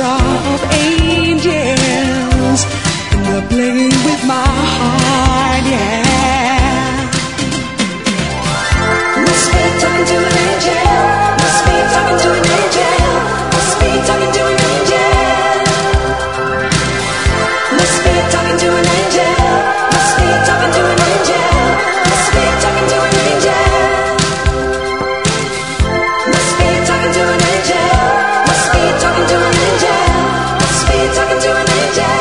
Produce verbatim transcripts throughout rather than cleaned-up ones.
orchestra of angels, and they're playing with my heart, yeah. Must be talking to an angel. Must be talking to an angel. Must be talking to an angel. Must be talking to an angel. Must be talking to an angel. Must be talking to an angel. Must be talking to an angel. Must be talking to an angel. Must be talking to an angel.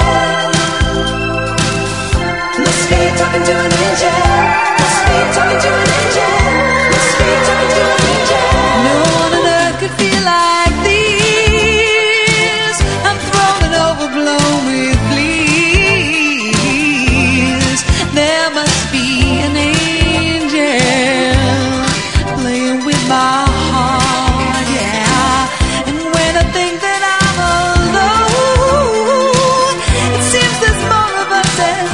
Must be talking to an angel. Must be talking to an angel. Must be talking to an angel. No one on earth could feel like this. I'm thrown and overblown with bliss. There must be an angel playing with my heart, yeah. And when I think that I'm alone, it seems there's more of us at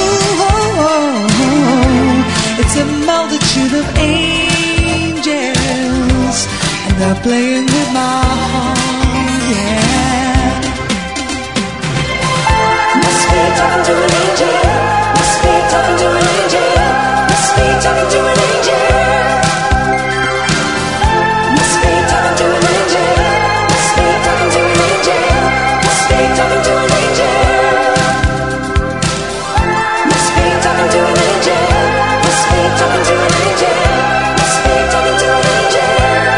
home. It's a multitude of angels, and they're playing with my heart, yeah. Must be talking to an angel. Must be talking to an angel. Must be talking to an angel. Must be talking to an angel. Must be talking to an angel. Must be talking to an angel. Must be talking to an angel. Must be talking to an angel. Must be talking to an angel.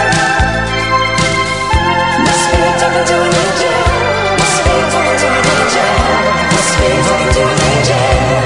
Must be talking to an angel. Must be talking to an angel. Must be talking to an angel.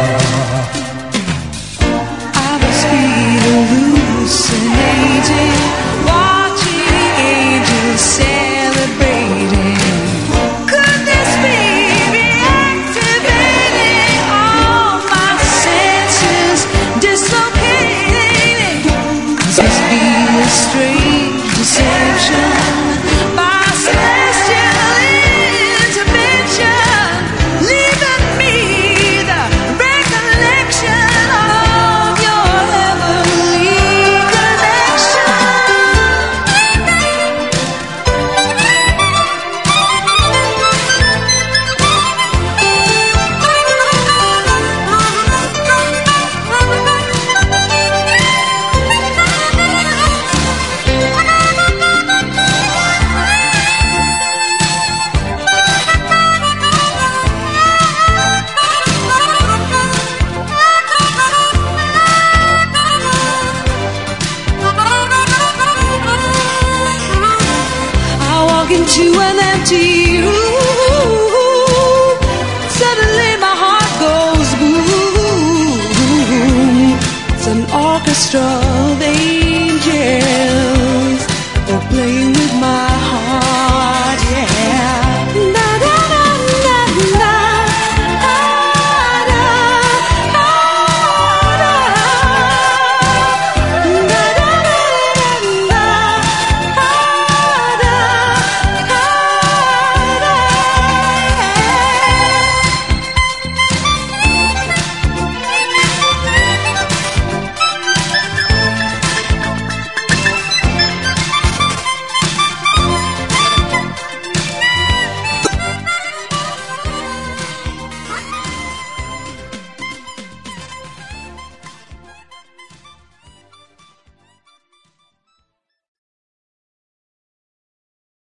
I must be hallucinating, watching angels celebrating. Could this be reactivating all my senses, dislocating? This must be a strange deception by celestial intervention, leaving me the recollection of your heavenly connection. I walk into an empty room.